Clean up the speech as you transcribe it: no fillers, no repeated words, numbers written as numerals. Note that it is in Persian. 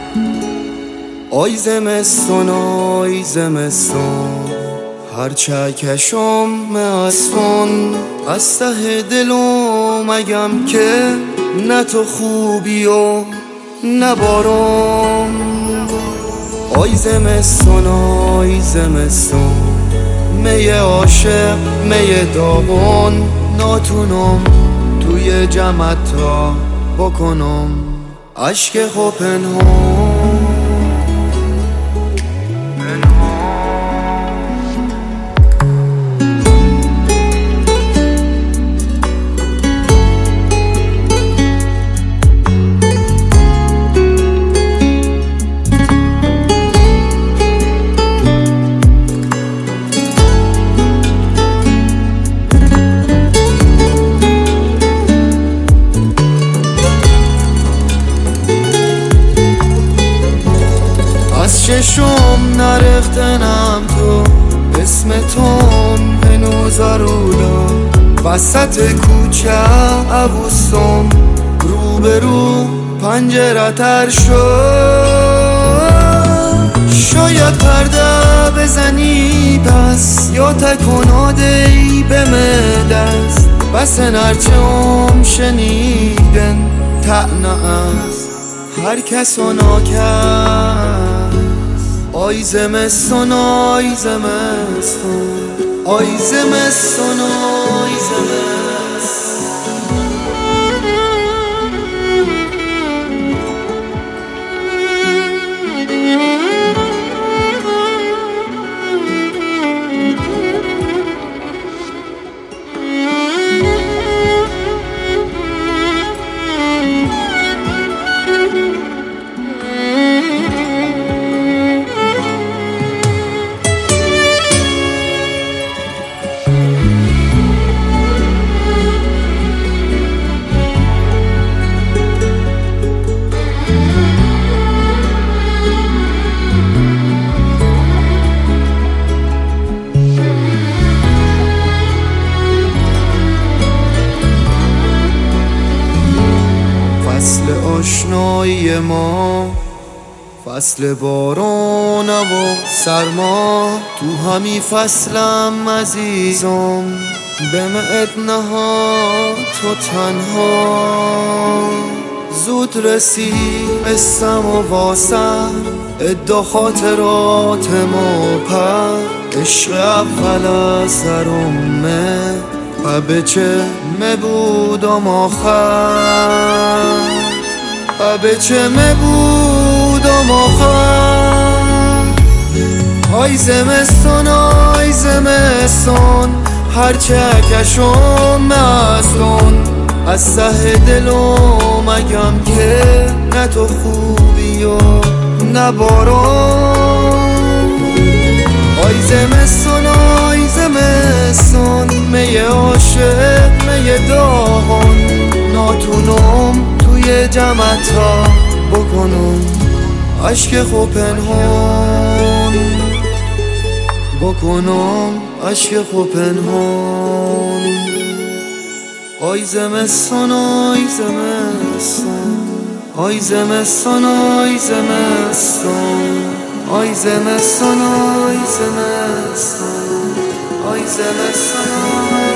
آی زمستون آی زمستون هرچه کشم مستون از ته دلم مگم که نه تو خوبی و نه بارم. آی زمستون آی زمستون می عاشق می داغون ناتونم توی جمعت را بکنم عشق خوب پنهان. چشم نرختنم تو اسمتون هنوز آرودا وسط کوچه عبوسم روبرو پنجره تر شد. شاید پرده بزنی پس یا تکنادهی به دست بس نرچم شنیدن تعنه از هر کس و ناکس. آی زمستون آی زمستون آی زمستون آی زمستون فصل آشنایی ما فصل باران و سرما تو همی فصلم عزیزم به معد نهاد تو تنها زود رسید اسم و واسم ادو خاطرات ما پر عشق اول از سرمه و به چه مبودم آخر و به چه مبودم آخر. آی زمستون آی زمستون هرچه کشم مستون از ته دلم مگم که نه تو خوبی و نه بارم. آی زمستون آی زمستون می عاشق می داغون ناتونم توی جمعت ها بکنم عشق خوب پنهان بکنم عشق خوب پنهان. آی زمستون آی زمستون آی زمستون آی زمستون آی زمستون آی زمستون آی زمستون